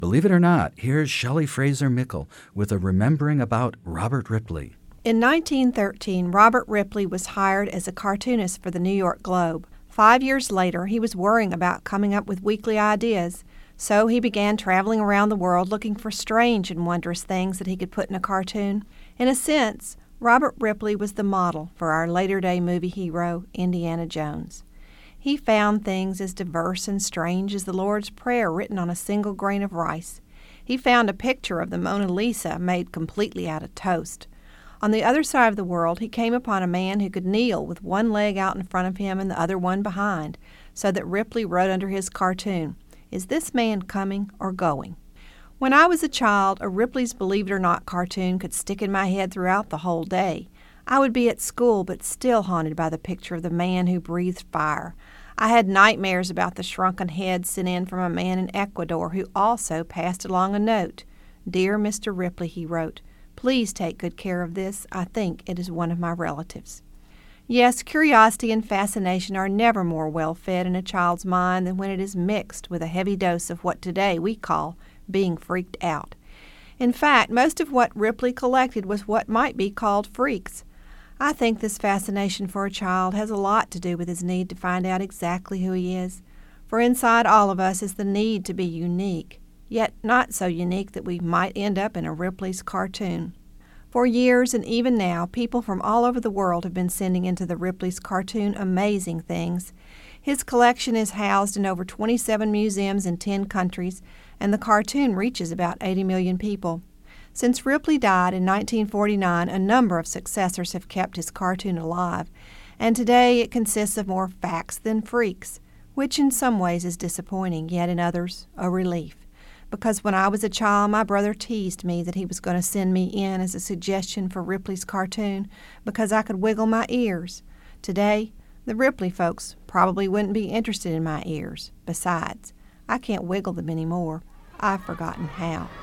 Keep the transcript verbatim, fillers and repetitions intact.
Believe it or not, here's Shelley Fraser Mickle with a remembering about Robert Ripley. In nineteen thirteen, Robert Ripley was hired as a cartoonist for the New York Globe. Five years later, he was worrying about coming up with weekly ideas, so he began traveling around the world looking for strange and wondrous things that he could put in a cartoon. In a sense, Robert Ripley was the model for our later-day movie hero, Indiana Jones. He found things as diverse and strange as the Lord's Prayer written on a single grain of rice. He found a picture of the Mona Lisa made completely out of toast. On the other side of the world, he came upon a man who could kneel with one leg out in front of him and the other one behind, so that Ripley wrote under his cartoon, "Is this man coming or going?" When I was a child, a Ripley's Believe It or Not cartoon could stick in my head throughout the whole day. I would be at school, but still haunted by the picture of the man who breathed fire. I had nightmares about the shrunken head sent in from a man in Ecuador who also passed along a note. "Dear Mister Ripley," he wrote, "please take good care of this. I think it is one of my relatives." Yes, curiosity and fascination are never more well fed in a child's mind than when it is mixed with a heavy dose of what today we call being freaked out. In fact, most of what Ripley collected was what might be called freaks. I think this fascination for a child has a lot to do with his need to find out exactly who he is. For inside all of us is the need to be unique, yet not so unique that we might end up in a Ripley's cartoon. For years and even now, people from all over the world have been sending into the Ripley's cartoon amazing things. His collection is housed in over twenty-seven museums in ten countries, and the cartoon reaches about eighty million people. Since Ripley died in nineteen forty-nine, a number of successors have kept his cartoon alive, and today it consists of more facts than freaks, which in some ways is disappointing, yet in others a relief. Because when I was a child, my brother teased me that he was going to send me in as a suggestion for Ripley's cartoon because I could wiggle my ears. Today, the Ripley folks probably wouldn't be interested in my ears. Besides, I can't wiggle them anymore. I've forgotten how.